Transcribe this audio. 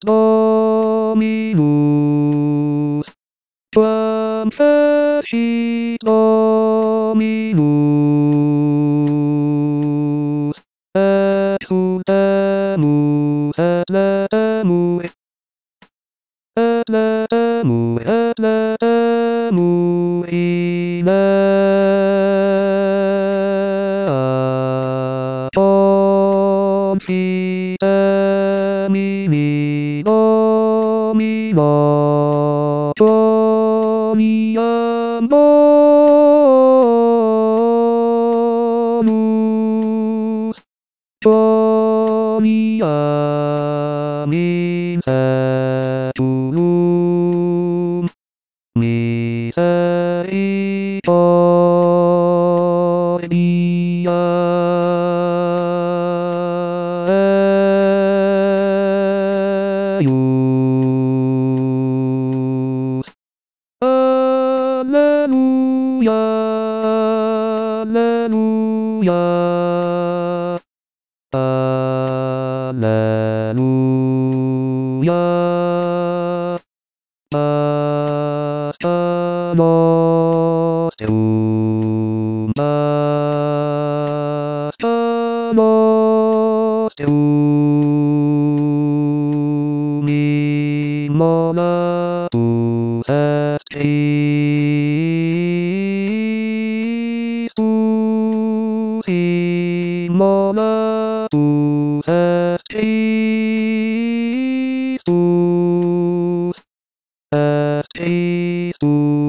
Dominus. Quam fecit Dominus. Exultemus et letemus. Et letemus Ilea. Confitemini Domino. Quoniam bonus. Quoniam in saeculum. Misericordia eius. Alleluia, alleluia, alleluia. Pascha nostrum, Pascha nostrum, immolatus est Christus, immolatus est Christus, est Christus.